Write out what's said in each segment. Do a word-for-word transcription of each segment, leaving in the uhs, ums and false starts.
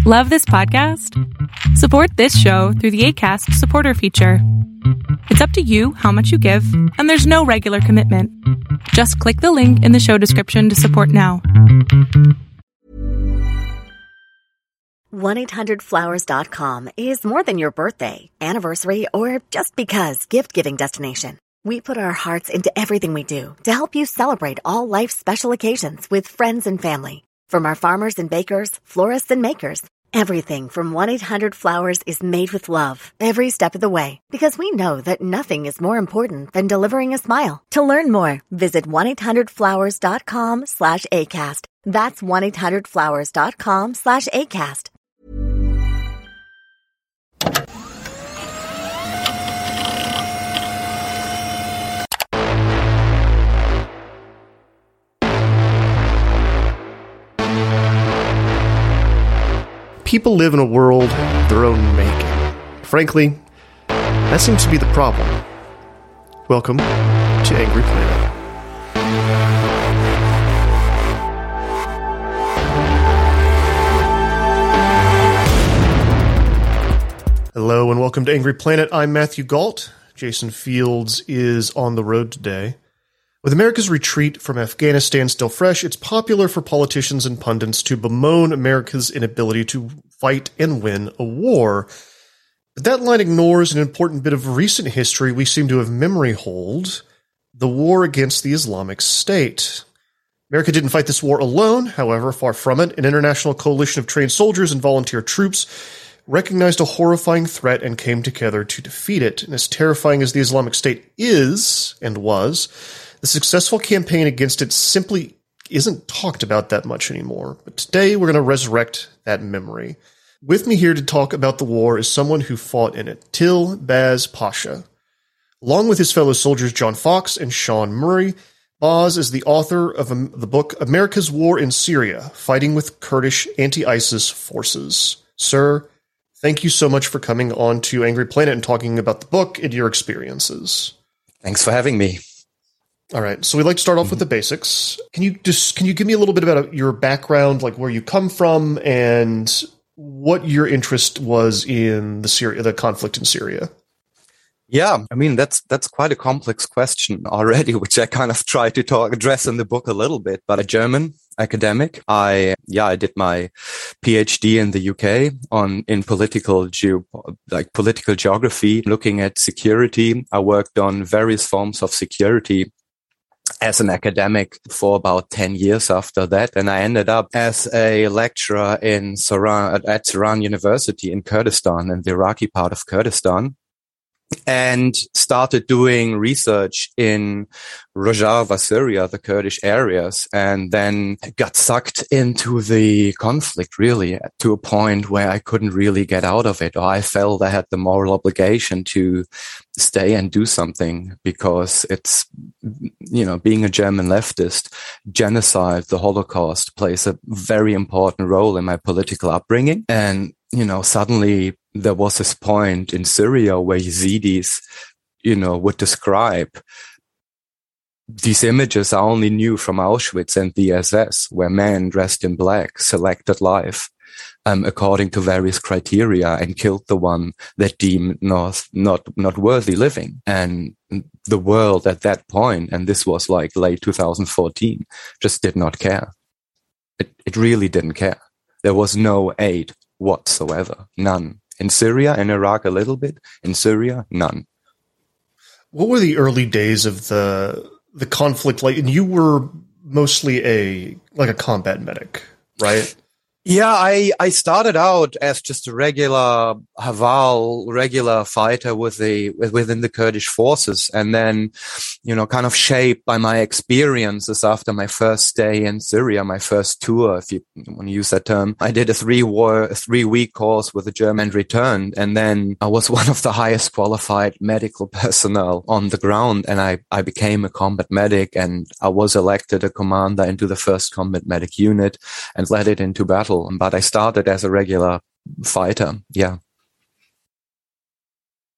Love this podcast? Support this show through the Acast supporter feature. It's up to you how much you give, and there's no regular commitment. Just click the link in the show description to support now. one eight hundred flowers dot com is more than your birthday, anniversary, or just because gift-giving destination. We put our hearts into everything we do to help you celebrate all life's special occasions with friends and family. From our farmers and bakers, florists and makers, everything from one eight hundred flowers is made with love every step of the way, because we know that nothing is more important than delivering a smile. To learn more, visit one eight hundred flowers dot com slash ACAST. That's one eight hundred flowers dot com slash ACAST. People live in a world of their own making. Frankly, that seems to be the problem. Welcome to Angry Planet. Hello and welcome to Angry Planet. I'm Matthew Gault. Jason Fields is on the road today. With America's retreat from Afghanistan still fresh, it's popular for politicians and pundits to bemoan America's inability to fight and win a war. But that line ignores an important bit of recent history we seem to have memory hold: the war against the Islamic State. America didn't fight this war alone, however, far from it. An international coalition of trained soldiers and volunteer troops recognized a horrifying threat and came together to defeat it. And as terrifying as the Islamic State is, and was, the successful campaign against it simply isn't talked about that much anymore. But today we're going to resurrect that memory. With me here to talk about the war is someone who fought in it, Till Baz Pasha. Along with his fellow soldiers John Fox and Sean Murray, Baz is the author of the book America's War in Syria, Fighting with Kurdish Anti-ISIS Forces. Sir, thank you so much for coming on to Angry Planet and talking about the book and your experiences. Thanks for having me. All right, so we'd like to start off with the basics. Can you just can you give me a little bit about your background, like where you come from, and what your interest was in the Syria, the conflict in Syria? Yeah, I mean that's that's quite a complex question already, which I kind of try to talk address in the book a little bit. But a German academic, I yeah I did my PhD in the U K on in political geo like political geography, looking at security. I worked on various forms of security as an academic for about ten years after that. And I ended up as a lecturer in Saran, at, at Saran University in Kurdistan, in the Iraqi part of Kurdistan, and started doing research in Rojava, Syria, the Kurdish areas, and then got sucked into the conflict, really, to a point where I couldn't really get out of it, or I felt I had the moral obligation to stay and do something, because it's, you know, being a German leftist, genocide, the Holocaust plays a very important role in my political upbringing. And, you know, suddenly there was this point in Syria where Yazidis, you know, would describe these images I only knew from Auschwitz and the S S, where men dressed in black selected life um, according to various criteria and killed the one that deemed not, not, not worthy living. And the world at that point, and this was like late two thousand fourteen, just did not care. It, it really didn't care. There was no aid whatsoever. None. In Syria and Iraq, a little bit. In Syria, none. What were the early days of the the conflict like? And you were mostly a like a combat medic, right? Yeah, I, I started out as just a regular Haval, regular fighter with the, within the Kurdish forces. And then, you know, kind of shaped by my experiences after my first stay in Syria, my first tour, if you want to use that term. I did a three war, a three week course with the German and returned. And then I was one of the highest qualified medical personnel on the ground. And I, I became a combat medic, and I was elected a commander into the first combat medic unit and led it into battle. But I started as a regular fighter, yeah.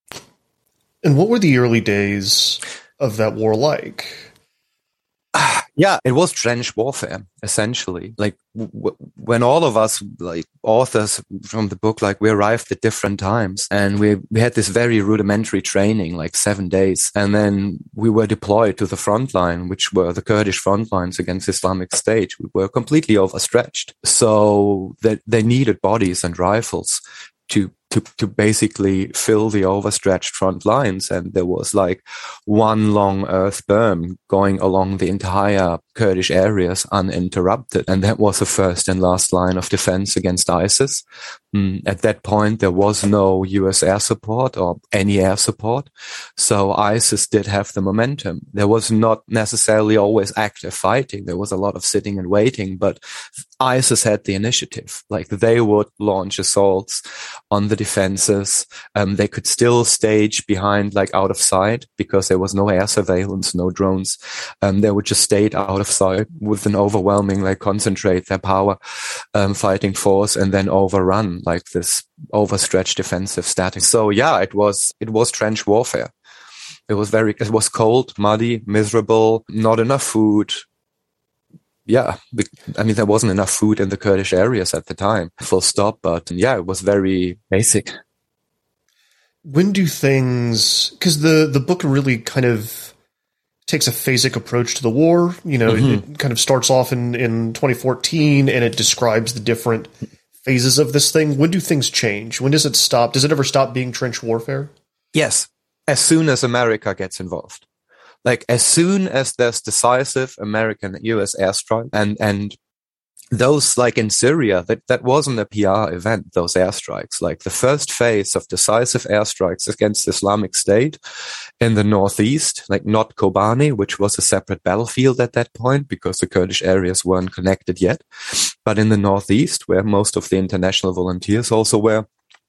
And what were the early days of that war like? Yeah, it was trench warfare, essentially. Like w- when all of us, like authors from the book, like we arrived at different times and we, we had this very rudimentary training, like seven days. And then we were deployed to the front line, which were the Kurdish front lines against Islamic State. We were completely overstretched. So that they needed bodies and rifles to to to basically fill the overstretched front lines. And there was like one long earth berm going along the entire Kurdish areas uninterrupted. And that was the first and last line of defense against ISIS. Mm, at that point, there was no U S air support or any air support. So ISIS did have the momentum. There was not necessarily always active fighting. There was a lot of sitting and waiting, but ISIS had the initiative. Like they would launch assaults on the defenses. Um, they could still stage behind, like out of sight, because there was no air surveillance, no drones. Um, they would just stay out of sight with an overwhelming, like concentrate their power, um, fighting force and then overrun like this overstretched defensive static. So yeah, it was, it was trench warfare. It was very, it was cold, muddy, miserable, not enough food. Yeah, I mean, there wasn't enough food in the Kurdish areas at the time, full stop. But yeah, it was very basic. When do things, because the, the book really kind of takes a phasic approach to the war. You know, mm-hmm. it kind of starts off in, in twenty fourteen and it describes the different phases of this thing. When do things change? When does it stop? Does it ever stop being trench warfare? Yes, as soon as America gets involved. Like as soon as there's decisive American U S airstrike and, and those like in Syria, that, that wasn't a P R event, those airstrikes. Like the first phase of decisive airstrikes against Islamic State in the northeast, like not Kobani, which was a separate battlefield at that point because the Kurdish areas weren't connected yet. But in the northeast, where most of the international volunteers also were,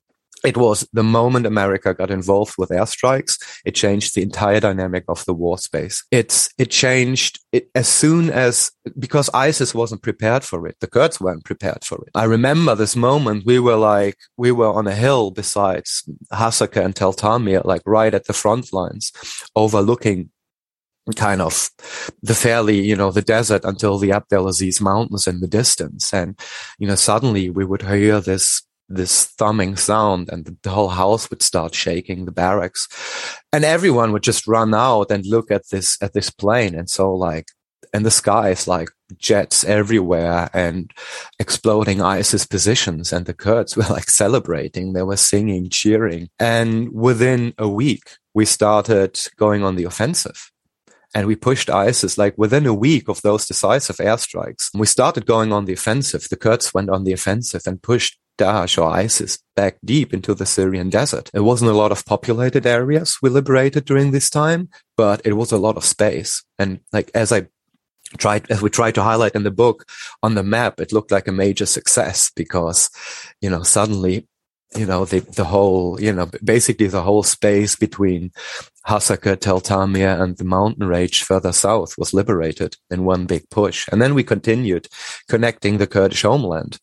it was the moment America got involved with airstrikes, it changed the entire dynamic of the war space. It's, it changed it as soon as, because ISIS wasn't prepared for it. The Kurds weren't prepared for it. I remember this moment, we were like, we were on a hill besides Hasaka and Tel Tamir, like right at the front lines, overlooking kind of the fairly, you know, the desert until the Abdel Aziz mountains in the distance. And, you know, suddenly we would hear this this thumbing sound and the, the whole house would start shaking, the barracks, and everyone would just run out and look at this, at this plane. And so like, and the sky is like jets everywhere and exploding ISIS positions. And the Kurds were like celebrating. They were singing, cheering. And within a week, we started going on the offensive. And we pushed ISIS, like within a week of those decisive airstrikes, we started going on the offensive. The Kurds went on the offensive and pushed Daesh or ISIS back deep into the Syrian desert. It wasn't a lot of populated areas we liberated during this time, but it was a lot of space. And like, as I tried, as we tried to highlight in the book, on the map, it looked like a major success because, you know, suddenly, you know, the, the whole, you know, basically the whole space between Hasaka, Tel Tamir and the mountain range further south was liberated in one big push. And then we continued connecting the Kurdish homeland.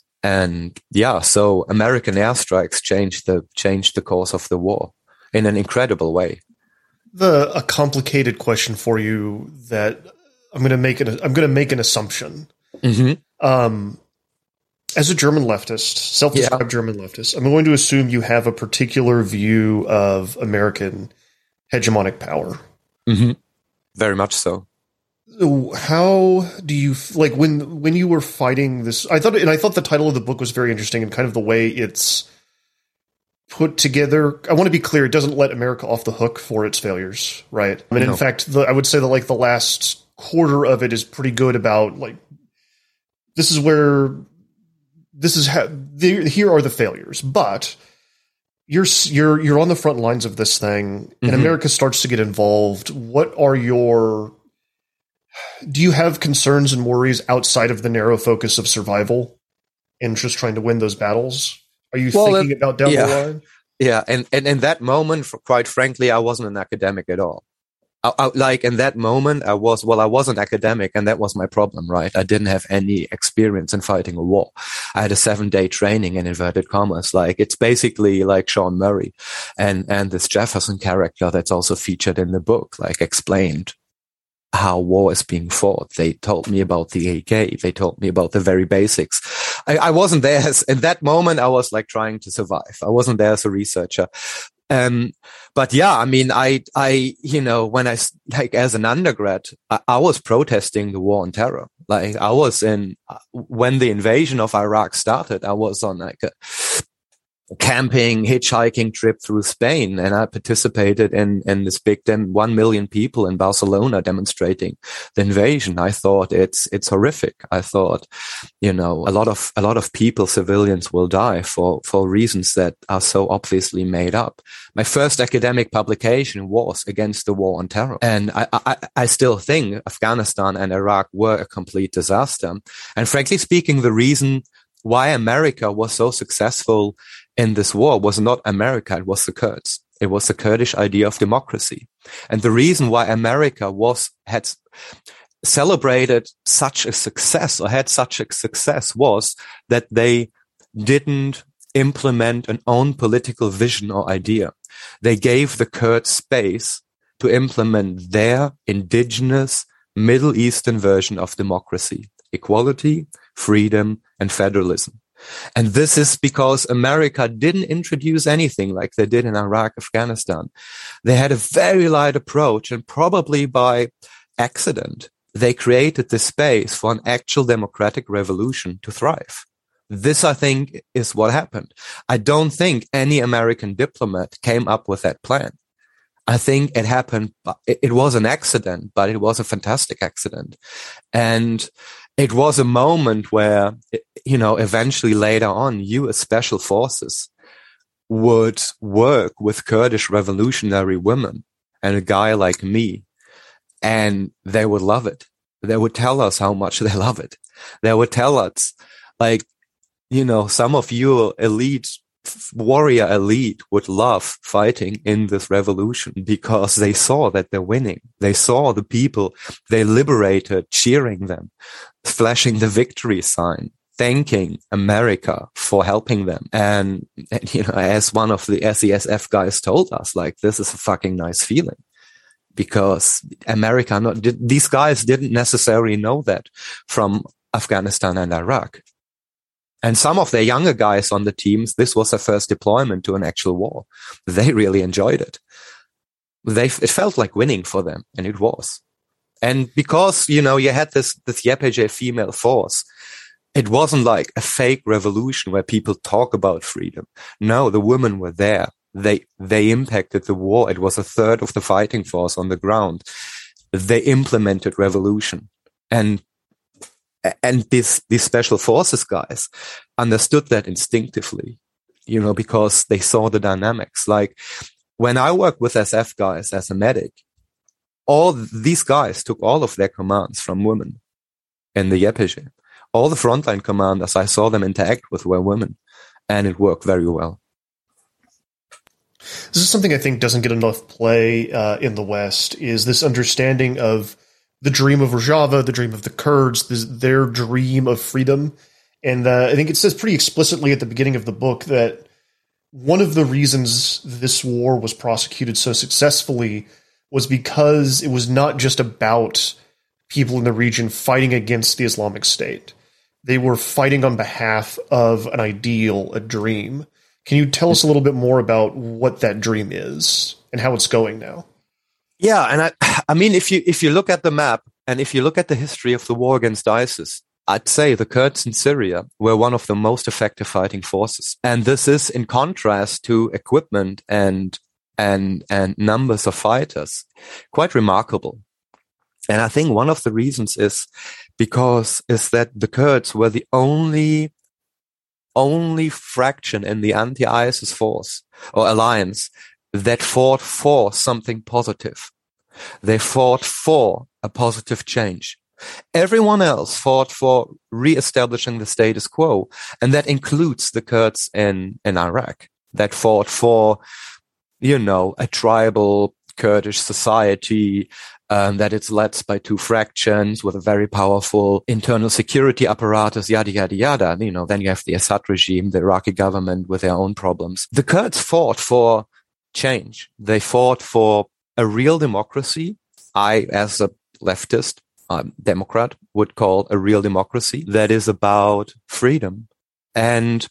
And yeah, so American airstrikes changed the, changed the course of the war in an incredible way. The, a complicated question for you that I'm going to make it, I'm going to make an assumption. Mm-hmm. Um, As a German leftist, self-described yeah. German leftist, I'm going to assume you have a particular view of American hegemonic power. Mm-hmm. Very much so. How do you like when when you were fighting this? I thought, and I thought the title of the book was very interesting, and kind of the way it's put together. I want to be clear; it doesn't let America off the hook for its failures, right? I mean, no. In fact, the, I would say that like the last quarter of it is pretty good about like this is where. This is how, the, here are the failures, but you're, you're, you're on the front lines of this thing and mm-hmm. America starts to get involved. What are your, do you have concerns and worries outside of the narrow focus of survival and just trying to win those battles? Are you well, thinking it, about down yeah. the line? Yeah. And, and in that moment, quite frankly, I wasn't an academic at all. I, I, like in that moment, I was, well, I wasn't academic and that was my problem, right? I didn't have any experience in fighting a war. I had a seven day training in inverted commas. Like it's basically like Sean Murray and, and this Jefferson character that's also featured in the book, like explained how war is being fought. They told me about the A K. They told me about the very basics. I, I wasn't there as, in that moment, I was like trying to survive. I wasn't there as a researcher. Um, but yeah, I mean, I, I, you know, when I, like as an undergrad, I, I was protesting the war on terror. Like I was in, when the invasion of Iraq started, I was on like a camping, hitchhiking trip through Spain. And I participated in, in this big, dem- one million people in Barcelona demonstrating the invasion. I thought it's, it's horrific. I thought, you know, a lot of, a lot of people, civilians will die for, for reasons that are so obviously made up. My first academic publication was against the war on terror. And I, I, I still think Afghanistan and Iraq were a complete disaster. And frankly speaking, the reason why America was so successful in this war was not America, it was the Kurds. It was the Kurdish idea of democracy. And the reason why America was, had celebrated such a success or had such a success was that they didn't implement an own political vision or idea. They gave the Kurds space to implement their indigenous Middle Eastern version of democracy, equality, freedom, and federalism. And this is because America didn't introduce anything like they did in Iraq, Afghanistan. They had a very light approach, and probably by accident, they created the space for an actual democratic revolution to thrive. This, I think, is what happened. I don't think any American diplomat came up with that plan. I think it happened, it was an accident, but it was a fantastic accident. And it was a moment where, you know, eventually later on, U S Special Forces would work with Kurdish revolutionary women and a guy like me, and they would love it. They would tell us how much they love it. They would tell us, like, you know, some of you elite warrior elite would love fighting in this revolution because they saw that they're winning. They saw the people they liberated cheering them, flashing the victory sign, thanking America for helping them. And, and you know, as one of the S E S F guys told us, like, this is a fucking nice feeling. Because America, not, these guys didn't necessarily know that from Afghanistan and Iraq. And some of their younger guys on the teams, this was their first deployment to an actual war. They really enjoyed it. They, it felt like winning for them, and it was. And because, you know, you had this, this Y P G female force, it wasn't like a fake revolution where people talk about freedom. No, the women were there. They, they impacted the war. It was a third of the fighting force on the ground. They implemented revolution. And And these, these special forces guys understood that instinctively, you know, because they saw the dynamics. Like when I worked with S F guys as a medic, all these guys took all of their commands from women in the Y P G. All the frontline commanders I saw them interact with were women, and it worked very well. This is something I think doesn't get enough play uh, in the West, is this understanding of the dream of Rojava, the dream of the Kurds, this, their dream of freedom. And uh, I think it says pretty explicitly at the beginning of the book that one of the reasons this war was prosecuted so successfully was because it was not just about people in the region fighting against the Islamic State. They were fighting on behalf of an ideal, a dream. Can you tell us a little bit more about what that dream is and how it's going now? Yeah, and I, I mean, if you if you look at the map and if you look at the history of the war against ISIS, I'd say the Kurds in Syria were one of the most effective fighting forces, and this is in contrast to equipment and and and numbers of fighters, quite remarkable. And I think one of the reasons is because is that the Kurds were the only only fraction in the anti-ISIS force or alliance that fought for something positive. They fought for a positive change. Everyone else fought for re-establishing the status quo, and that includes the Kurds in, in Iraq that fought for, you know, a tribal Kurdish society um, that it's led by two fractions with a very powerful internal security apparatus, yada, yada, yada. You know, then you have the Assad regime, the Iraqi government with their own problems. The Kurds fought for change. They fought for a real democracy. I, as a leftist, um, Democrat, would call a real democracy that is about freedom. And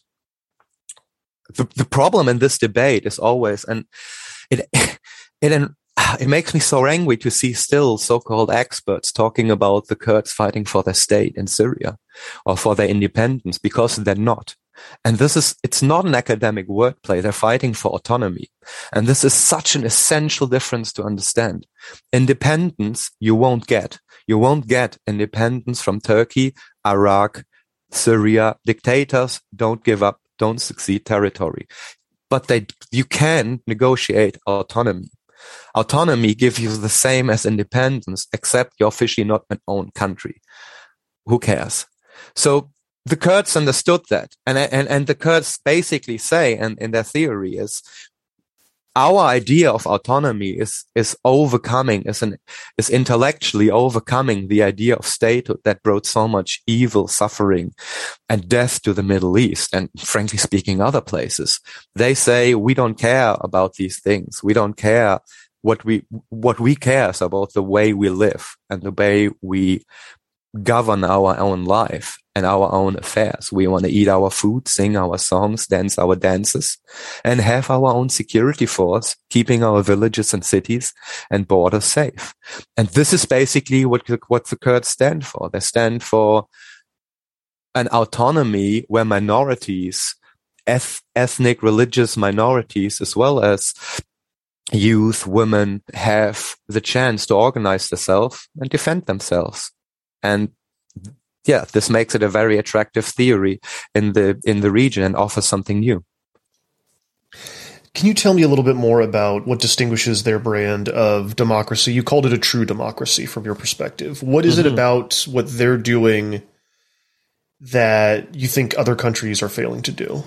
the, the problem in this debate is always, and it, it, it makes me so angry to see still so-called experts talking about the Kurds fighting for their state in Syria or for their independence, because they're not. And this is, it's not an academic wordplay. They're fighting for autonomy. And this is such an essential difference to understand. Independence you won't get. You won't get independence from Turkey, Iraq, Syria. Dictators don't give up, don't succeed territory. But they, you can negotiate autonomy. Autonomy gives you the same as independence, except you're officially not an own country. Who cares? So the Kurds understood that. And, and, and the Kurds basically say, and in their theory is, our idea of autonomy is, is overcoming, is an, is intellectually overcoming the idea of statehood that brought so much evil, suffering, and death to the Middle East, and frankly speaking, other places. They say, we don't care about these things. We don't care. What we, what we care is about the way we live and the way we govern our own life and our own affairs. We want to eat our food, sing our songs, dance our dances, and have our own security force, keeping our villages and cities and borders safe. And this is basically what, what the Kurds stand for. They stand for an autonomy where minorities, eth- ethnic, religious minorities, as well as youth, women, have the chance to organize themselves and defend themselves. And yeah, this makes it a very attractive theory in the in the region and offers something new. Can you tell me a little bit more about what distinguishes their brand of democracy? You called it a true democracy from your perspective. What is mm-hmm. it about what they're doing that you think other countries are failing to do?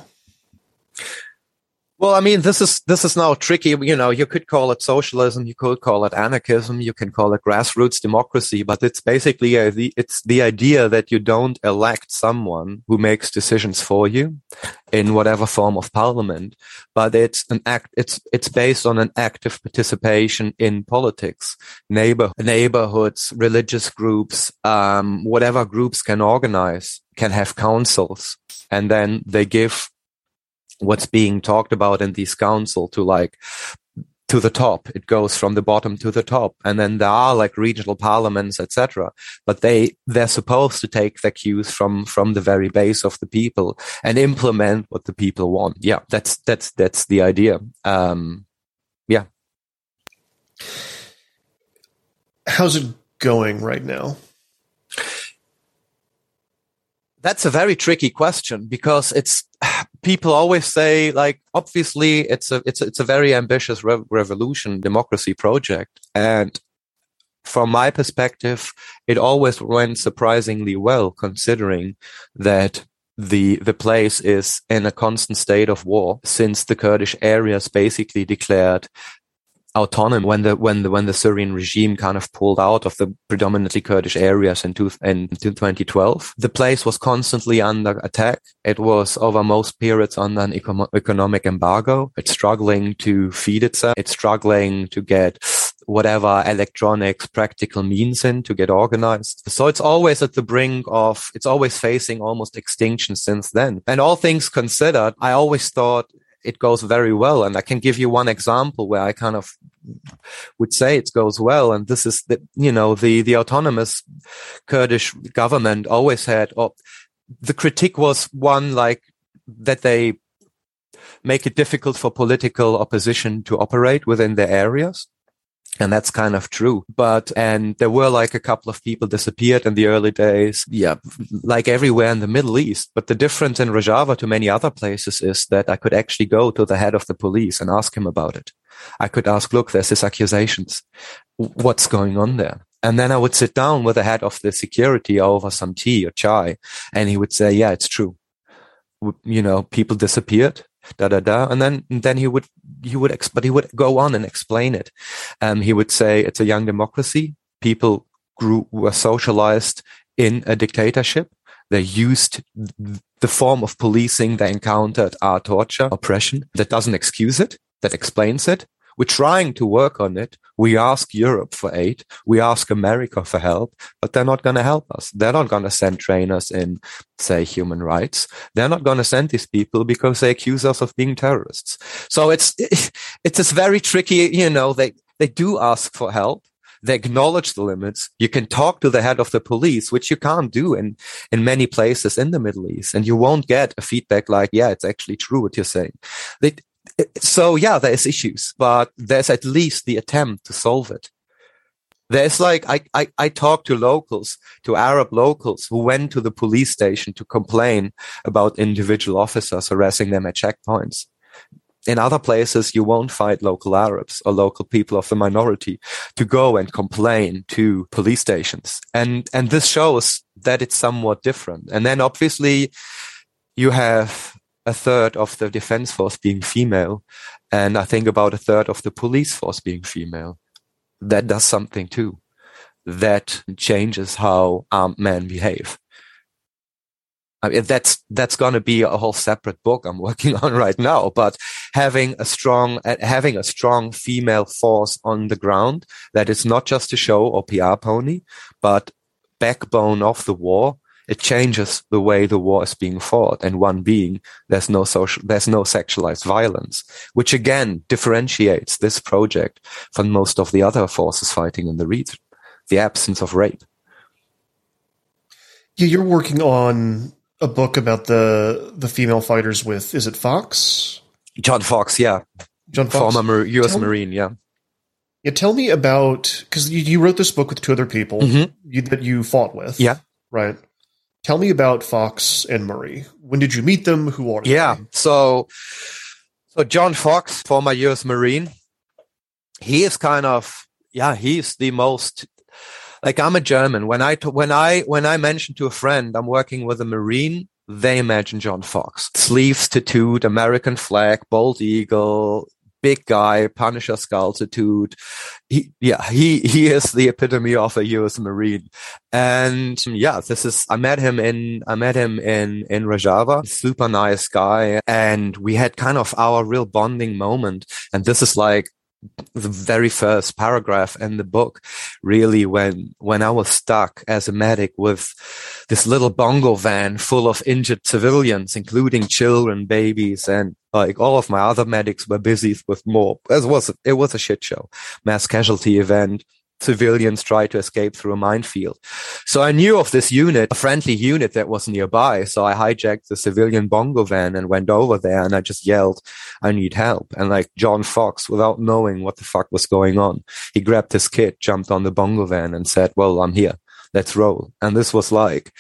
Well, I mean, this is, this is now tricky. You know, you could call it socialism. You could call it anarchism. You can call it grassroots democracy, but it's basically a, the, it's the idea that you don't elect someone who makes decisions for you in whatever form of parliament, but it's an act, it's, it's based on an active participation in politics, neighbor, neighborhoods, religious groups, um, whatever groups can organize, can have councils, and then they give what's being talked about in these council to like to the top. It goes from the bottom to the top, and then there are like regional parliaments, et cetera. But they they're supposed to take their cues from from the very base of the people and implement what the people want. Yeah, that's that's that's the idea. Um, yeah. How's it going right now? That's a very tricky question, because it's people always say, like, obviously it's a it's a, it's a very ambitious re- revolution democracy project, and from my perspective, it always went surprisingly well, considering that the the place is in a constant state of war since the Kurdish areas basically declared autonomy when the when the when the Syrian regime kind of pulled out of the predominantly Kurdish areas in, two, in twenty twelve. The place was constantly under attack. It was over most periods under an eco- economic embargo. It's struggling to feed itself. It's struggling to get whatever electronics, practical means in to get organized. So it's always at the brink of, it's always facing almost extinction since then. And all things considered, I always thought it goes very well. And I can give you one example where I kind of would say it goes well. And this is the, you know, the, the autonomous Kurdish government always had, or the critique was one like that they make it difficult for political opposition to operate within their areas. And that's kind of true. But, and there were like a couple of people disappeared in the early days. Yeah. Like everywhere in the Middle East. But the difference in Rojava to many other places is that I could actually go to the head of the police and ask him about it. I could ask, look, there's these accusations. What's going on there? And then I would sit down with the head of the security over some tea or chai. And he would say, yeah, it's true. You know, people disappeared. Da da da, and then and then he would he would ex- but he would go on and explain it. Um, he would say it's a young democracy. People grew were socialized in a dictatorship. They used the form of policing they encountered are torture, oppression. That doesn't excuse it. That explains it. We're trying to work on it. We ask Europe for aid. We ask America for help, but they're not going to help us. They're not going to send trainers in, say, human rights. They're not going to send these people because they accuse us of being terrorists. So it's, it's this very tricky, you know, they, they do ask for help. They acknowledge the limits. You can talk to the head of the police, which you can't do in, in many places in the Middle East. And you won't get a feedback like, yeah, it's actually true what you're saying. They, so yeah, there's issues, but there's at least the attempt to solve it. There's like, I, I, I talked to locals, to Arab locals who went to the police station to complain about individual officers harassing them at checkpoints. In other places, you won't find local Arabs or local people of the minority to go and complain to police stations. And, and this shows that it's somewhat different. And then obviously you have a third of the defense force being female. And I think about a third of the police force being female. That does something too. That changes how armed men behave. I mean, that's, that's going to be a whole separate book I'm working on right now, but having a strong, uh, having a strong female force on the ground that is not just a show or P R pony, but backbone of the war, it changes the way the war is being fought. And one being, there's no social, there's no sexualized violence, which again differentiates this project from most of the other forces fighting in the region. The absence of rape. Yeah, you're working on a book about the the female fighters with, is it Fox? John Fox, yeah. John Fox. Former U S tell, Marine, yeah. Yeah, tell me about, because you, you wrote this book with two other people mm-hmm. you, that you fought with. Yeah. Right. Tell me about Fox and Murray. When did you meet them? Who are yeah. they? Yeah, so, so John Fox, former U S Marine, he is kind of, yeah, he's the most... Like I'm a German. When I, t- when I, when I mention to a friend I'm working with a Marine, they imagine John Fox. Sleeves tattooed, American flag, bald eagle, big guy, Punisher skull tattooed. He, yeah, he, he is the epitome of a U S Marine. And yeah, this is, I met him in, I met him in, in Rojava, super nice guy. And we had kind of our real bonding moment. And this is like, the very first paragraph in the book, really, when when I was stuck as a medic with this little bongo van full of injured civilians, including children, babies, and like all of my other medics were busy with more. It was it was a shit show, mass casualty event. Civilians tried to escape through a minefield. So I knew of this unit, a friendly unit that was nearby. So I hijacked the civilian bongo van and went over there and I just yelled, I need help. And like John Fox, without knowing what the fuck was going on, he grabbed his kit, jumped on the bongo van and said, well, I'm here. Let's roll. And this was like,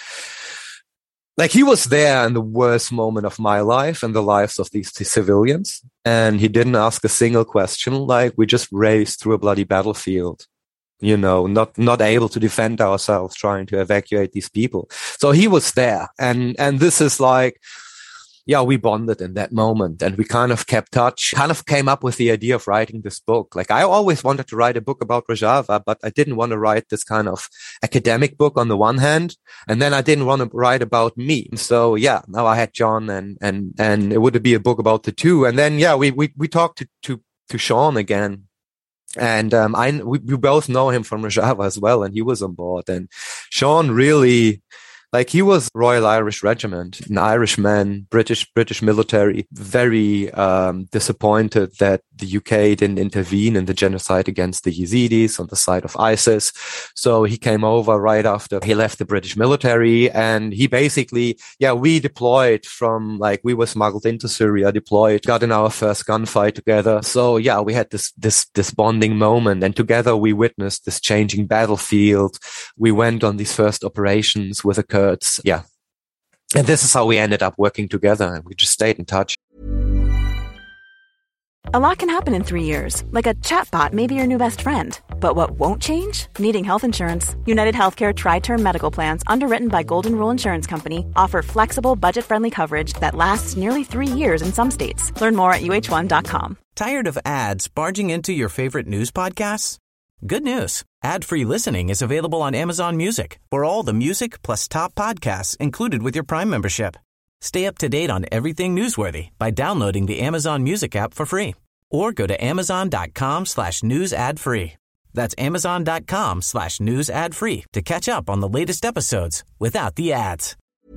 like he was there in the worst moment of my life and the lives of these, these civilians. And he didn't ask a single question. Like we just raced through a bloody battlefield. You know, not, not able to defend ourselves, trying to evacuate these people. So he was there. And, and this is like, yeah, we bonded in that moment and we kind of kept touch, kind of came up with the idea of writing this book. Like I always wanted to write a book about Rojava, but I didn't want to write this kind of academic book on the one hand. And then I didn't want to write about me. So yeah, now I had John and, and, and it would be a book about the two. And then, yeah, we, we, we talked to, to, to Sean again. And um, I we, we both know him from Rojava as well, and he was on board. And Sean really, like, he was Royal Irish Regiment, an Irishman, British British military, very um, disappointed that the U K didn't intervene in the genocide against the Yazidis on the side of ISIS. So he came over right after he left the British military, and he basically, yeah, we deployed from, like, we were smuggled into Syria, deployed, got in our first gunfight together. So yeah, we had this this this bonding moment, and together we witnessed this changing battlefield. We went on these first operations with a Kurds, yeah. And this is how we ended up working together, and we just stayed in touch. A lot can happen in three years, like a chatbot may be your new best friend. But what won't change? Needing health insurance. United Healthcare Tri-Term Medical Plans, underwritten by Golden Rule Insurance Company, offer flexible, budget-friendly coverage that lasts nearly three years in some states. Learn more at U H one dot com. Tired of ads barging into your favorite news podcasts? Good news. Ad-free listening is available on Amazon Music for all the music plus top podcasts included with your Prime membership. Stay up to date on everything newsworthy by downloading the Amazon Music app for free or go to amazon.com slash news ad free. That's amazon.com slash news ad free to catch up on the latest episodes without the ads.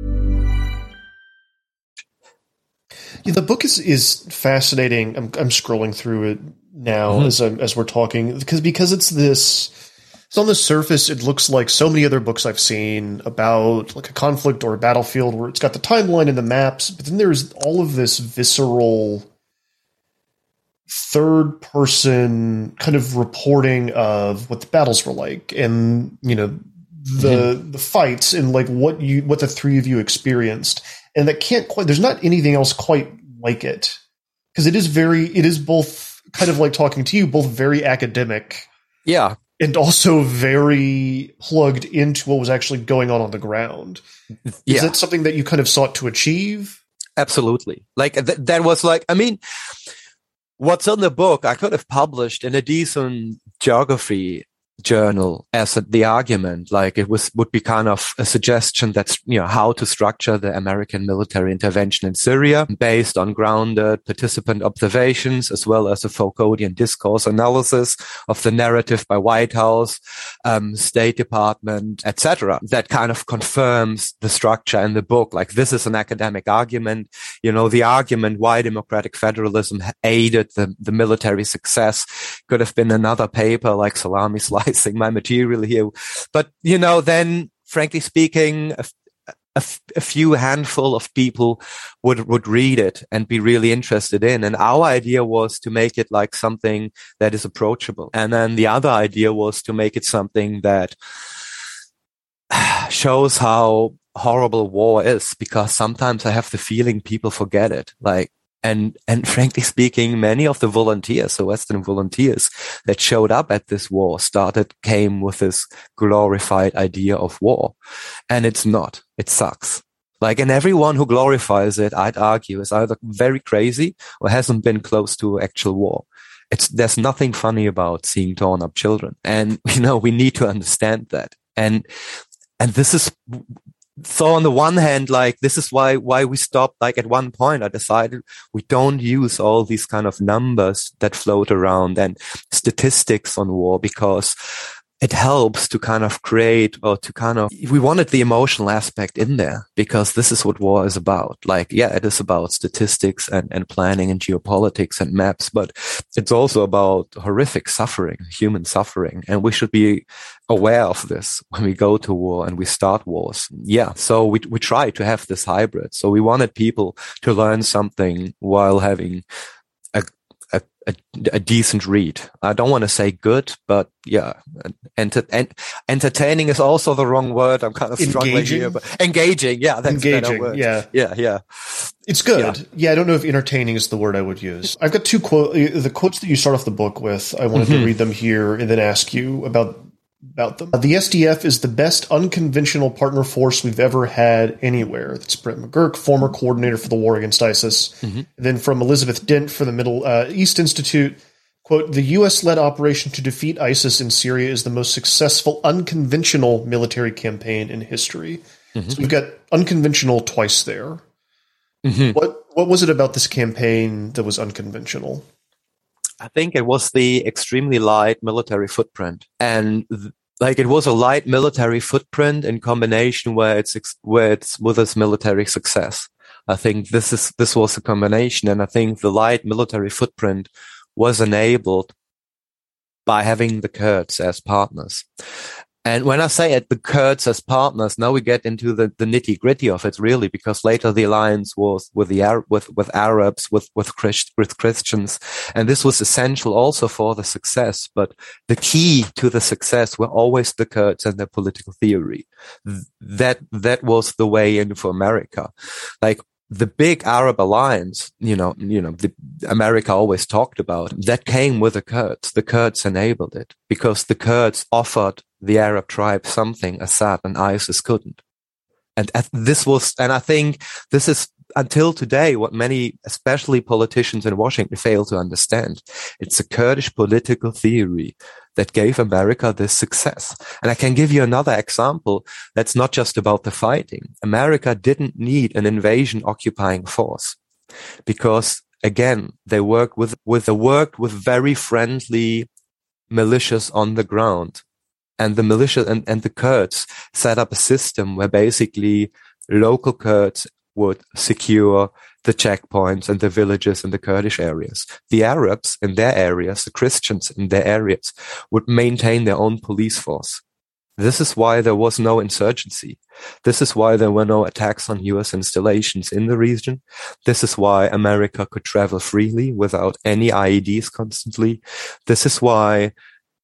Yeah, the book is, is fascinating. I'm, I'm scrolling through it now mm-hmm. as I'm, as we're talking because because it's this. So on the surface, it looks like so many other books I've seen about like a conflict or a battlefield where it's got the timeline and the maps, but then there's all of this visceral third person kind of reporting of what the battles were like and, you know, the mm-hmm. the fights and like what you what the three of you experienced. And that can't quite, there's not anything else quite like it. Because it is very, it is both kind of like talking to you, both very academic. Yeah. And also very plugged into what was actually going on on the ground. Is yeah. that something that you kind of sought to achieve? Absolutely. Like th- that was like, I mean, what's in the book, I could have published in a decent geography journal as a, the argument. Like it was would be kind of a suggestion that's, you know, how to structure the American military intervention in Syria based on grounded participant observations as well as a Foucauldian discourse analysis of the narrative by White House, um, State Department, et cetera. That kind of confirms the structure in the book. Like this is an academic argument. You know, the argument why democratic federalism aided the, the military success could have been another paper like Salami Slice my material here. But, you know, then, frankly speaking, a, a, a few handful of people would, would read it and be really interested in. And our idea was to make it like something that is approachable. And then the other idea was to make it something that shows how horrible war is, because sometimes I have the feeling people forget it. Like, And, and frankly speaking, many of the volunteers, the Western volunteers that showed up at this war started, came with this glorified idea of war. And it's not. It sucks. Like, and everyone who glorifies it, I'd argue, is either very crazy or hasn't been close to actual war. It's, there's nothing funny about seeing torn up children. And, you know, we need to understand that. And, and this is, So on the one hand, like, this is why, why we stopped. Like at one point I decided we don't use all these kind of numbers that float around and statistics on war, because it helps to kind of create or to kind of, we wanted the emotional aspect in there, because this is what war is about. Like, yeah, it is about statistics and, and planning and geopolitics and maps, but it's also about horrific suffering, human suffering. And we should be aware of this when we go to war and we start wars. Yeah. So we, we try to have this hybrid. So we wanted people to learn something while having a A, a decent read. I don't want to say good, but yeah, enter, ent, entertaining is also the wrong word. I'm kind of struggling engaging. here, but engaging. Yeah, that's engaging. a better word. Yeah, yeah, yeah. It's good. Yeah. yeah, I don't know if entertaining is the word I would use. I've got two quote, the quotes that you start off the book with. I wanted mm-hmm. to read them here and then ask you about. about them. The S D F is the best unconventional partner force we've ever had anywhere. That's Brett McGurk, former coordinator for the war against ISIS. Mm-hmm. And then from Elizabeth Dent for the Middle uh, East Institute, quote, the U S-led operation to defeat ISIS in Syria is the most successful unconventional military campaign in history. Mm-hmm. So we've got unconventional twice there. Mm-hmm. What What was it about this campaign that was unconventional? I think it was the extremely light military footprint, and th- like it was a light military footprint in combination where it's ex- where it's with its military success. I think this is this was a combination, and I think the light military footprint was enabled by having the Kurds as partners. And when I say it, the Kurds as partners, now we get into the, the nitty gritty of it, really, because later the alliance was with the Arab, with, with Arabs, with, with, Christ, with Christians. And this was essential also for the success. But the key to the success were always the Kurds and their political theory. That, that was the way in for America. Like, the big Arab alliance, you know, you know, the America always talked about, that came with the Kurds. The Kurds enabled it because the Kurds offered the Arab tribes something Assad and ISIS couldn't. And this was, and I think this is until today what many, especially politicians in Washington, fail to understand. It's a Kurdish political theory that gave America this success. And I can give you another example that's not just about the fighting. America didn't need an invasion occupying force because again, they worked with, with, they worked with very friendly militias on the ground. And the militia and, and the Kurds set up a system where basically local Kurds would secure the checkpoints and the villages in the Kurdish areas. The Arabs in their areas, the Christians in their areas, would maintain their own police force. This is why there was no insurgency. This is why there were no attacks on U S installations in the region. This is why America could travel freely without any I E Ds constantly. This is why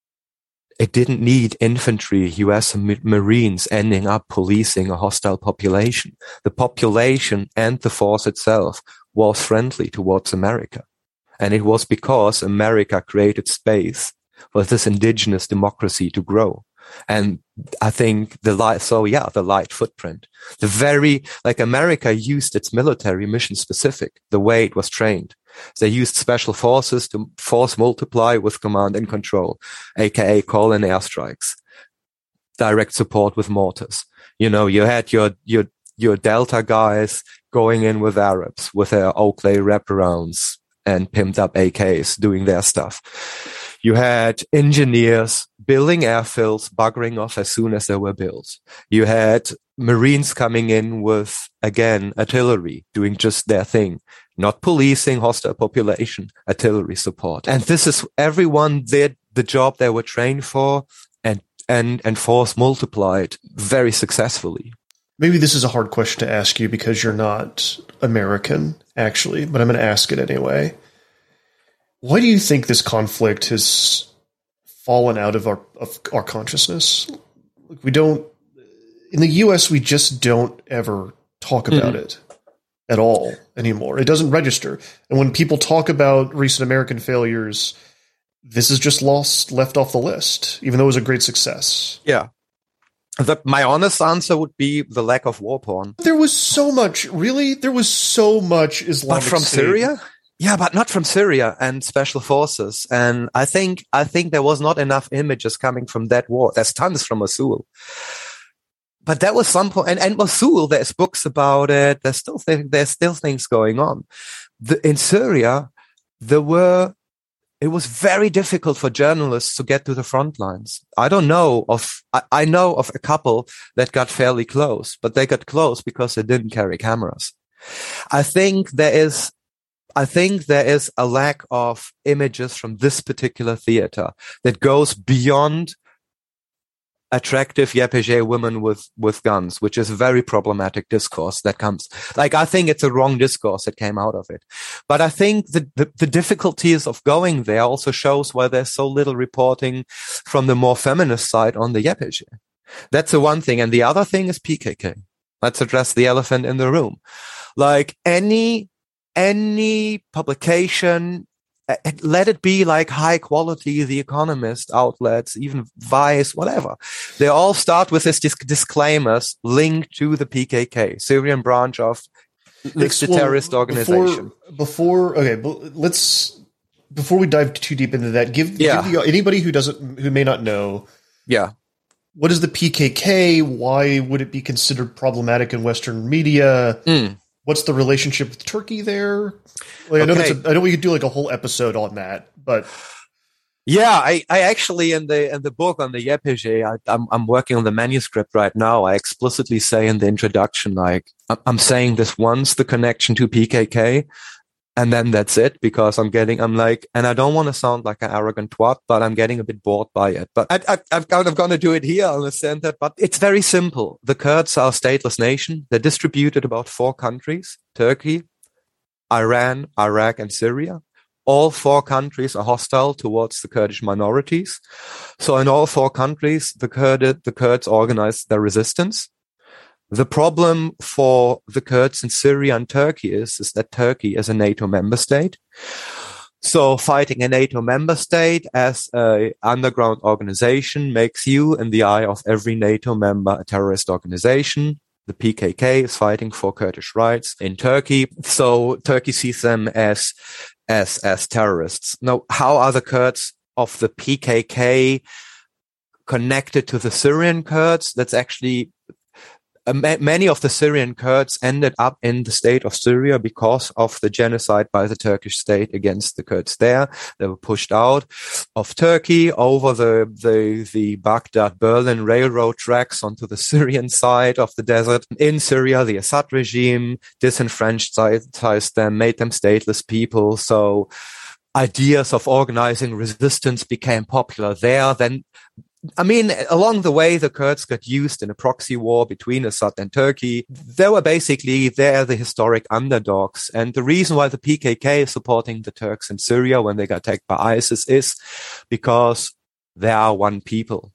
it didn't need infantry, U S Marines ending up policing a hostile population. The population and the force itself was friendly towards America. And it was because America created space for this indigenous democracy to grow. And I think the light, so yeah, the light footprint, the very, like America used its military mission specific, the way it was trained. They used special forces to force multiply with command and control, aka call in airstrikes, direct support with mortars. You know, you had your, your, your Delta guys going in with Arabs with their Oakley wraparounds and pimped up A Ks doing their stuff. You had engineers building airfields, buggering off as soon as they were built. You had Marines coming in with, again, artillery, doing just their thing, not policing hostile population, artillery support. And this is, everyone did the job they were trained for, and, and, and force multiplied very successfully. Maybe this is a hard question to ask you because you're not American, actually, but I'm going to ask it anyway. Why do you think this conflict has fallen out of our of our consciousness? We don't, in the U S, we just don't ever talk about mm. it at all anymore. It doesn't register. And when people talk about recent American failures, this is just lost, left off the list, even though it was a great success. Yeah. The, my honest answer would be the lack of war porn. There was so much, really? There was so much Islamic But from State. Syria? Yeah, but not from Syria and special forces. And I think, I think there was not enough images coming from that war. There's tons from Mosul. But that was some point, and, and Mosul, there's books about it. There's still, th- there's still things going on. The, in Syria, there were, it was very difficult for journalists to get to the front lines. I don't know of, I, I know of a couple that got fairly close, but they got close because they didn't carry cameras. I think there is, I think there is a lack of images from this particular theater that goes beyond attractive Y P G women with, with guns, which is a very problematic discourse that comes, like, I think it's a wrong discourse that came out of it. But I think the, the, the difficulties of going there also shows why there's so little reporting from the more feminist side on the Y P G. That's the one thing. And the other thing is P K K. Let's address the elephant in the room. Like any, any publication, let it be like high quality, The Economist outlets, even Vice, whatever. They all start with this disc- disclaimers linked to the P K K, Syrian branch of listed well, terrorist organization. Before, before, okay, let's, before we dive too deep into that, give, yeah. give the, anybody who doesn't, who may not know. Yeah. What is the P K K? Why would it be considered problematic in Western media? Mm. What's the relationship with Turkey there? Like, I know okay. that's a, I know we could do like a whole episode on that, but yeah, I, I actually in the in the book on the Y P G, I, I'm I'm working on the manuscript right now. I explicitly say in the introduction, like I'm saying this once, the connection to P K K, and then that's it, because I'm getting, I'm like, and I don't want to sound like an arrogant twat, but I'm getting a bit bored by it. But I, I, I've kind of going to do it here, I understand that. But it's very simple. The Kurds are a stateless nation. They're distributed about four countries: Turkey, Iran, Iraq, and Syria. All four countries are hostile towards the Kurdish minorities. So in all four countries, the Kurd, the Kurds organize their resistance. The problem for the Kurds in Syria and Turkey is, is that Turkey is a NATO member state. So fighting a NATO member state as an underground organization makes you, in the eye of every NATO member, a terrorist organization. The P K K is fighting for Kurdish rights in Turkey. So Turkey sees them as, as, as terrorists. Now, how are the Kurds of the P K K connected to the Syrian Kurds? That's actually uh, ma- many of the Syrian Kurds ended up in the state of Syria because of the genocide by the Turkish state against the Kurds there. They were pushed out of Turkey over the, the, the Baghdad-Berlin railroad tracks onto the Syrian side of the desert. In Syria, the Assad regime disenfranchised them, made them stateless people. So ideas of organizing resistance became popular there. Then, I mean, along the way, the Kurds got used in a proxy war between Assad and Turkey. They were basically, they're the historic underdogs. And the reason why the P K K is supporting the Turks in Syria when they got attacked by ISIS is because they are one people.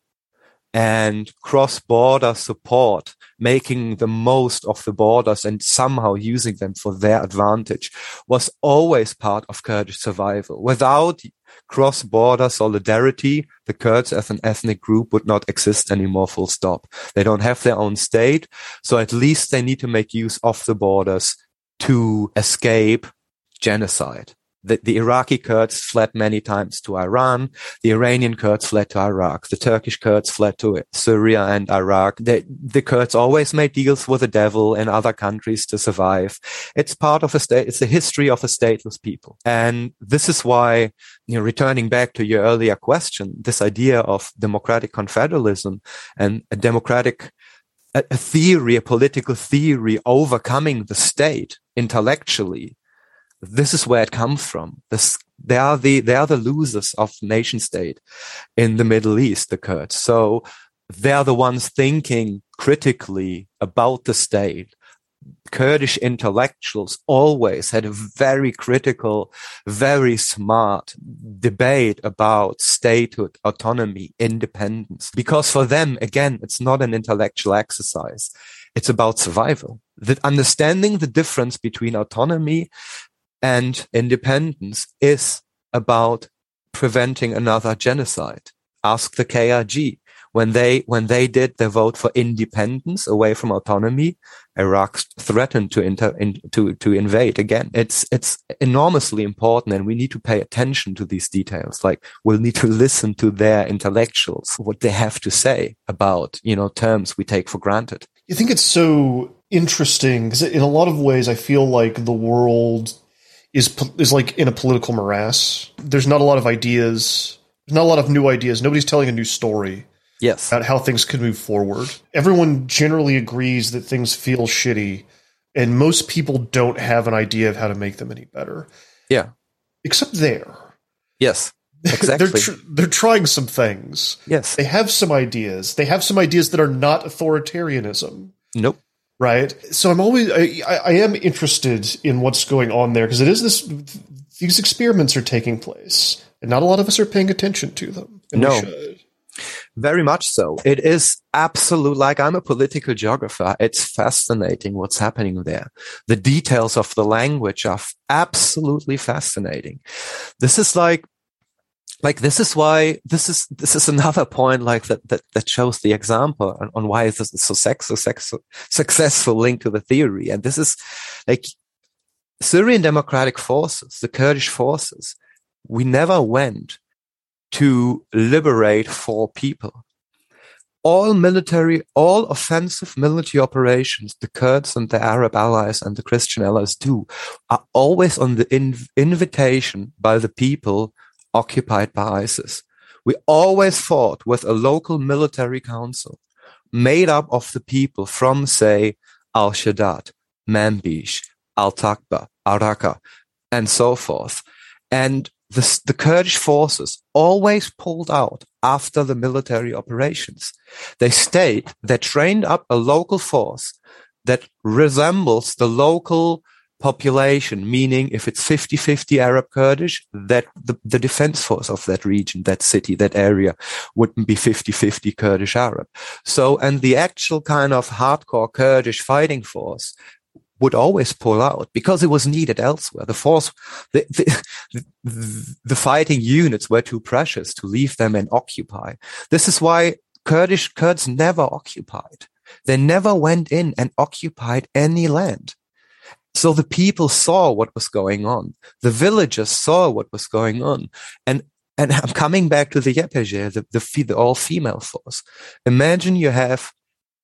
And cross-border support, making the most of the borders and somehow using them for their advantage, was always part of Kurdish survival. Without cross-border solidarity, the Kurds as an ethnic group would not exist anymore, full stop. They don't have their own state, so at least they need to make use of the borders to escape genocide. The, the Iraqi Kurds fled many times to Iran. The Iranian Kurds fled to Iraq. The Turkish Kurds fled to Syria and Iraq. The, the Kurds always made deals with the devil in other countries to survive. It's part of a state. It's a history of a stateless people. And this is why, you know, returning back to your earlier question, this idea of democratic confederalism and a democratic a, a theory, a political theory overcoming the state intellectually, this is where it comes from. This, they are the, they are the losers of nation state in the Middle East, the Kurds. So they are the ones thinking critically about the state. Kurdish intellectuals always had a very critical, very smart debate about statehood, autonomy, independence. Because for them, again, it's not an intellectual exercise. It's about survival. The understanding the difference between autonomy and independence is about preventing another genocide. Ask the K R G. When they, when they did their vote for independence away from autonomy, Iraq threatened to inter, in, to, to invade again. It's, it's enormously important, and we need to pay attention to these details. Like, we'll need to listen to their intellectuals, what they have to say about, you know, terms we take for granted. You think it's so interesting because in a lot of ways, I feel like the world is is like in a political morass. There's not a lot of ideas. There's not a lot of new ideas. Nobody's telling a new story. Yes. About how things could move forward. Everyone generally agrees that things feel shitty, and most people don't have an idea of how to make them any better. Yeah. Except there. Yes. Exactly. they're, tr- they're trying some things. Yes. They have some ideas. They have some ideas that are not authoritarianism. Nope. Right. So I'm always, I, I am interested in what's going on there because it is this, these experiments are taking place and not a lot of us are paying attention to them. And no. we should. Very much so. It is absolute, like I'm a political geographer. It's fascinating what's happening there. The details of the language are f- absolutely fascinating. This is like, Like, this is why, this is, this is another point, like, that, that, that shows the example on, on why this is so sex, so sex, successful link to the theory. And this is, like, Syrian Democratic Forces, the Kurdish forces, we never went to liberate four people. All military, all offensive military operations the Kurds and the Arab allies and the Christian allies do are always on the inv- invitation by the people occupied by ISIS. We always fought with a local military council made up of the people from, say, Al-Shaddad, Manbij, Al-Taqba, Al-Raqqa, and so forth. And the, the Kurdish forces always pulled out after the military operations. They stayed, they trained up a local force that resembles the local population, meaning if it's fifty-fifty Arab Kurdish, that the, the defense force of that region, that city, that area wouldn't be fifty-fifty Kurdish Arab. So, and the actual kind of hardcore Kurdish fighting force would always pull out because it was needed elsewhere. The force, the, the, the fighting units were too precious to leave them and occupy. This is why Kurdish Kurds never occupied. They never went in and occupied any land. So the people saw what was going on. The villagers saw what was going on. And, and I'm coming back to the Y P G, the, the, the all-female force. Imagine you have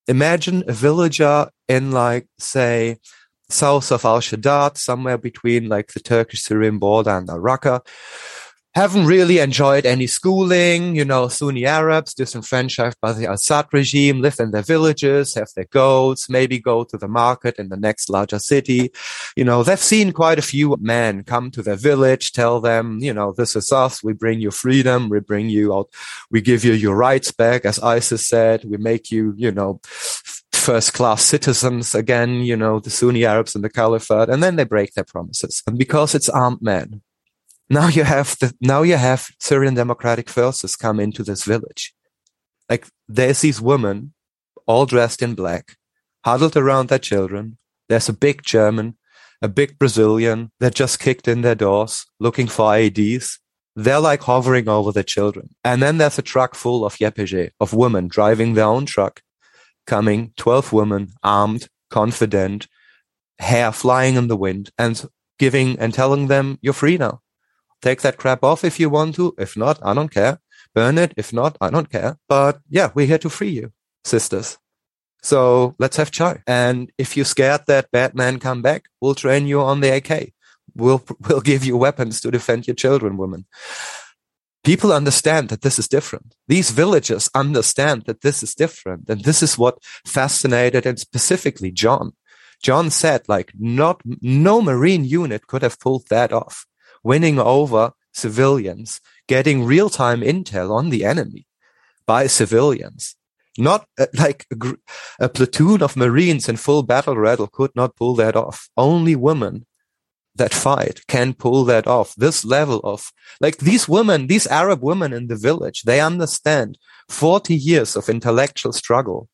imagine a villager in, like, say, south of Al-Shaddad, somewhere between like the Turkish-Syrian border and Al-Raqqa. Haven't really enjoyed any schooling, you know, Sunni Arabs, disenfranchised by the Assad regime, live in their villages, have their goats, maybe go to the market in the next larger city. You know, they've seen quite a few men come to their village, tell them, you know, this is us, we bring you freedom, we bring you out, we give you your rights back, as ISIS said, we make you, you know, first-class citizens again, you know, the Sunni Arabs in the Caliphate, and then they break their promises. And because it's armed men, Now you have the, now you have Syrian Democratic Forces come into this village. Like, there's these women all dressed in black, huddled around their children. There's a big German, a big Brazilian that just kicked in their doors looking for I E Ds. They're like hovering over their children. And then there's a truck full of Y P G, of women driving their own truck, coming, twelve women, armed, confident, hair flying in the wind, and giving and telling them, you're free now. Take that crap off if you want to. If not, I don't care. Burn it. If not, I don't care. But yeah, we're here to free you, sisters. So let's have chai. And if you're scared that bad men come back, we'll train you on the A K. We'll, we'll give you weapons to defend your children, women. People understand that this is different. These villagers understand that this is different. And this is what fascinated, and specifically John. John said, like, not, no Marine unit could have pulled that off. Winning over civilians, getting real-time intel on the enemy by civilians. Not uh, like a, gr- a platoon of Marines in full battle rattle could not pull that off. Only women that fight can pull that off. This level of, like, these women, these Arab women in the village, they understand forty years of intellectual struggle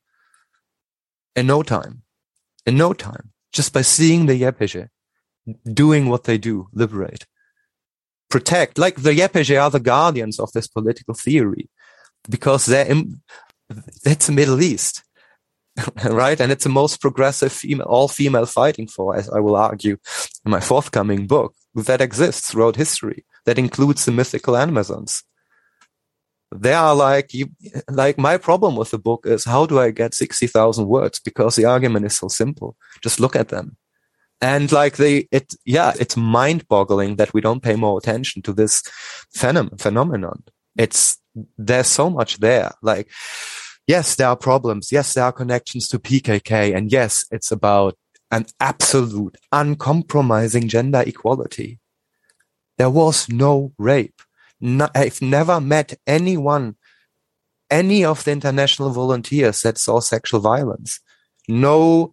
in no time. In no time. Just by seeing the Y P G doing what they do, liberate. Protect, like the Y P G are the guardians of this political theory, because they're in, that's the Middle East, right? And it's the most progressive female, all-female fighting force, as I will argue in my forthcoming book, that exists throughout history, that includes the mythical Amazons. They are like, you, like my problem with the book is, how do I get sixty thousand words? Because the argument is so simple. Just look at them. And like the, it, yeah, it's mind-boggling that we don't pay more attention to this phenom- phenomenon. It's, there's so much there. Like, yes, there are problems. Yes, there are connections to P K K. And yes, it's about an absolute, uncompromising gender equality. There was no rape. No, I've never met anyone, any of the international volunteers that saw sexual violence. No,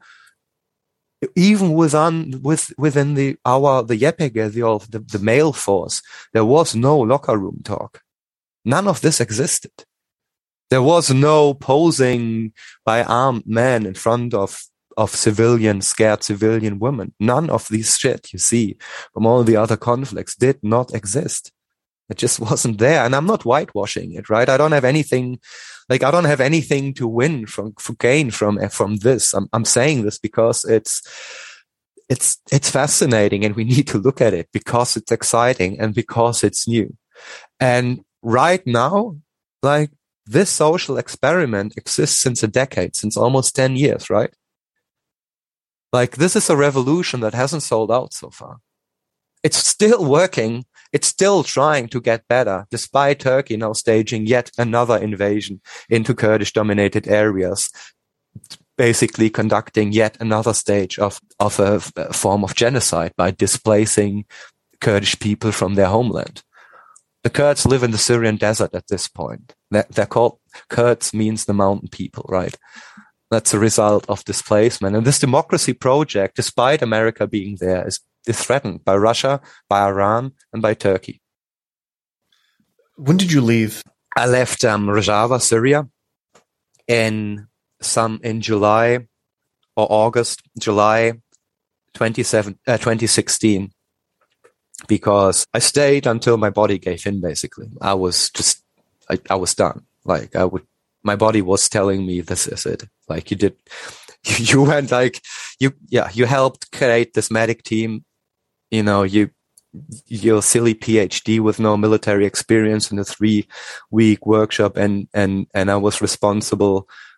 even within, with, within the, our, the Y P G, the, the, the male force, there was no locker room talk. None of this existed. There was no posing by armed men in front of, of civilian, scared civilian women. None of these shit you see from all the other conflicts did not exist. It just wasn't there. And I'm not whitewashing it, right? I don't have anything, like, I don't have anything to win from, for gain from, from this. I'm, I'm saying this because it's, it's, it's fascinating, and we need to look at it because it's exciting and because it's new. And right now, like, this social experiment exists since a decade, since almost ten years, right? Like, this is a revolution that hasn't sold out so far. It's still working. It's still trying to get better, despite Turkey now staging yet another invasion into Kurdish-dominated areas, basically conducting yet another stage of, of a, a form of genocide by displacing Kurdish people from their homeland. The Kurds live in the Syrian desert at this point. They're, they're called, Kurds means the mountain people, right? That's a result of displacement. And this democracy project, despite America being there, is is threatened by Russia, by Iran, and by Turkey. When did you leave? I left um, Rojava, Syria, in some in July or August, July twenty sixteen, because I stayed until my body gave in. Basically, I was just, I, I was done. Like, I would, my body was telling me, this is it. Like, you did, you, you went like, you, yeah, you helped create this medic team. You know, you, your silly PhD with no military experience in a three week workshop. And, and, and I was responsible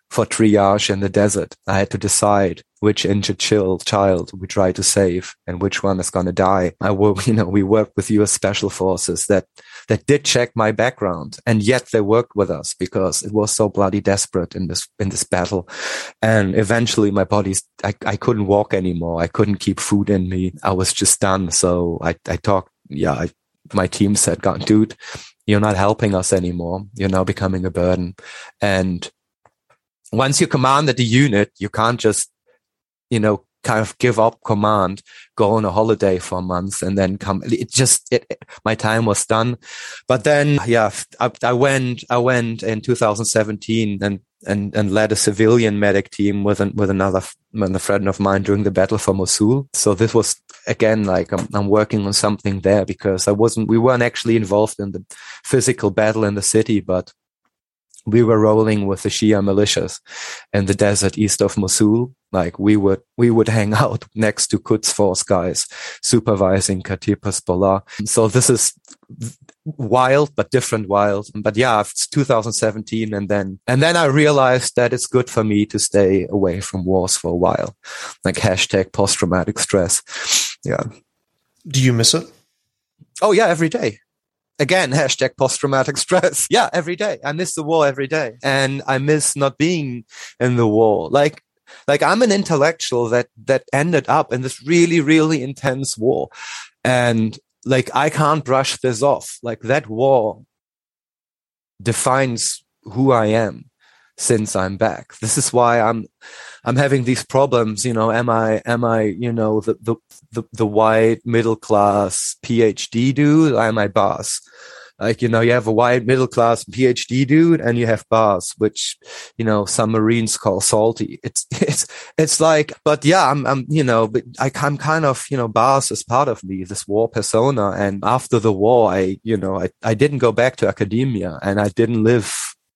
for triage in the desert. I had to decide which injured child we try to save and which one is going to die. I work, you know, we worked with U S Special Forces that, that did check my background, and yet they worked with us because it was so bloody desperate in this, in this battle. And eventually my body's, I, I couldn't walk anymore. I couldn't keep food in me. I was just done. So I, I talked, yeah, I, my team said, God, dude, you're not helping us anymore. You're now becoming a burden. And once you commanded the unit, you can't just, you know, kind of give up command, go on a holiday for a month and then come. It just, it, it, my time was done. But then, yeah, I, I went, I went in two thousand seventeen and, and, and led a civilian medic team with an, with another, another friend of mine during the battle for Mosul. So this was, again, like I'm, I'm working on something there because I wasn't, we weren't actually involved in the physical battle in the city, but we were rolling with the Shia militias in the desert east of Mosul. Like we would, we would hang out next to Quds Force guys supervising Kataib Hezbollah. So this is wild, but different wild. But yeah, it's two thousand seventeen. And then, and then I realized that it's good for me to stay away from wars for a while. Like hashtag post-traumatic stress. Yeah. Do you miss it? Oh yeah, every day. Again, hashtag post-traumatic stress. Yeah, every day. I miss the war every day. And I miss not being in the war. Like, like I'm an intellectual that, that ended up in this really, really intense war. And like, I can't brush this off. Like that war defines who I am since I'm back. This is why I'm, I'm having these problems. You know, am I, am I, you know, the, the, the, the white middle class PhD dude? Am I boss? Like, you know, you have a white middle class PhD dude and you have boss, which, you know, some Marines call salty. It's, it's, it's like, but yeah, I'm, I'm, you know, but I, I'm kind of, you know, boss is part of me, this war persona. And after the war, I, you know, I, I didn't go back to academia and I didn't live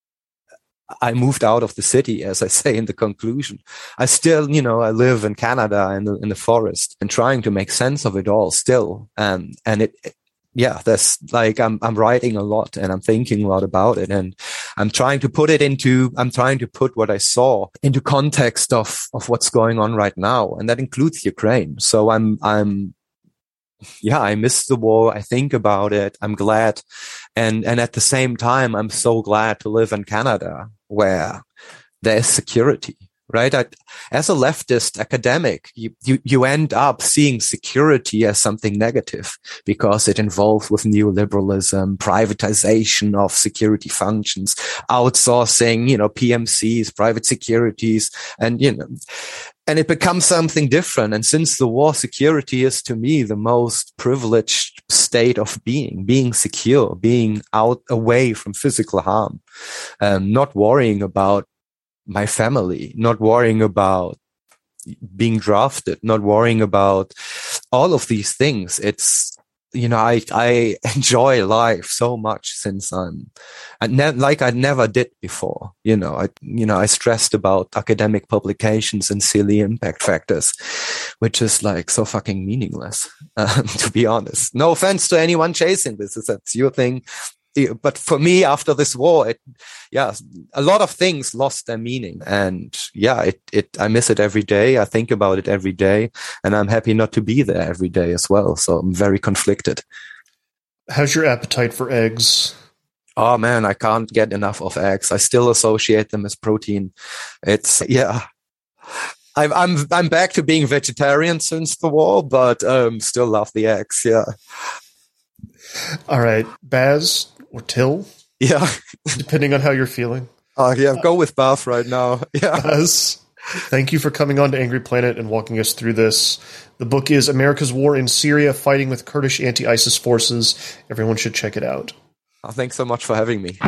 I moved out of the city, as I say in the conclusion. I still, you know, I live in Canada in the, in the forest and trying to make sense of it all still. Um, and it, it, yeah, that's like, I'm, I'm writing a lot and I'm thinking a lot about it. And I'm trying to put it into, I'm trying to put what I saw into context of, of what's going on right now. And that includes Ukraine. So I'm, I'm, yeah, I miss the war. I think about it. I'm glad. And, and at the same time, I'm so glad to live in Canada where there's security, right? I, as a leftist academic, you, you, you end up seeing security as something negative because it involves with neoliberalism, privatization of security functions, outsourcing, you know, P M Cs, private securities, and, you know, and it becomes something different. And since the war, security is to me the most privileged state of being, being secure, being out away from physical harm, um, not worrying about my family, not worrying about being drafted, not worrying about all of these things. It's, you know, I, I enjoy life so much since I'm, I ne- like I never did before. You know, I, you know, I stressed about academic publications and silly impact factors, which is like so fucking meaningless, um, to be honest. No offense to anyone chasing this. That's your thing. But for me, after this war, it, yeah, a lot of things lost their meaning. And yeah, it, it, I miss it every day. I think about it every day and I'm happy not to be there every day as well. So I'm very conflicted. How's your appetite for eggs? Oh man, I can't get enough of eggs. I still associate them as protein. It's, yeah. I'm, I'm, I'm back to being vegetarian since the war, but, um, still love the eggs. Yeah. All right. Baz or Till? Yeah. Depending on how you're feeling. Oh, uh, yeah. Go with Baz right now. Yeah. Baz, thank you for coming on to Angry Planet and walking us through this. The book is America's War in Syria, Fighting with Kurdish Anti-ISIS Forces. Everyone should check it out. Oh, thanks so much for having me.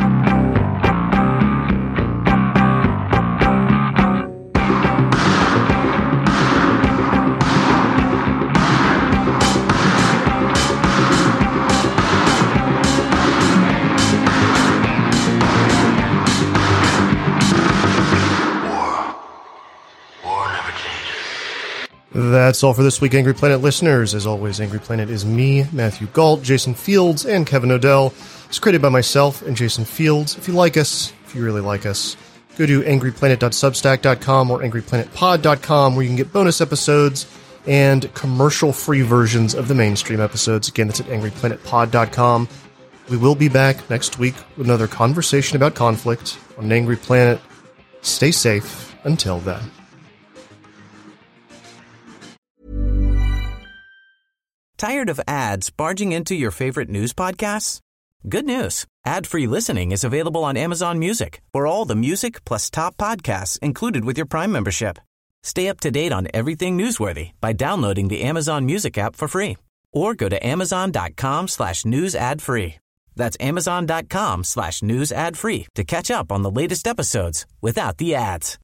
That's all for this week, Angry Planet listeners. As always, Angry Planet is me, Matthew Gault, Jason Fields, and Kevin Odell. It's created by myself and Jason Fields. If you like us, if you really like us, go to angry planet dot substack dot com or angry planet pod dot com, where you can get bonus episodes and commercial-free versions of the mainstream episodes. Again, that's at angry planet pod dot com. We will be back next week with another conversation about conflict on an Angry Planet. Stay safe until then. Tired of ads barging into your favorite news podcasts? Good news. Ad-free listening is available on Amazon Music for all the music plus top podcasts included with your Prime membership. Stay up to date on everything newsworthy by downloading the Amazon Music app for free or go to amazon.com slash news ad free. That's amazon.com slash news ad free to catch up on the latest episodes without the ads.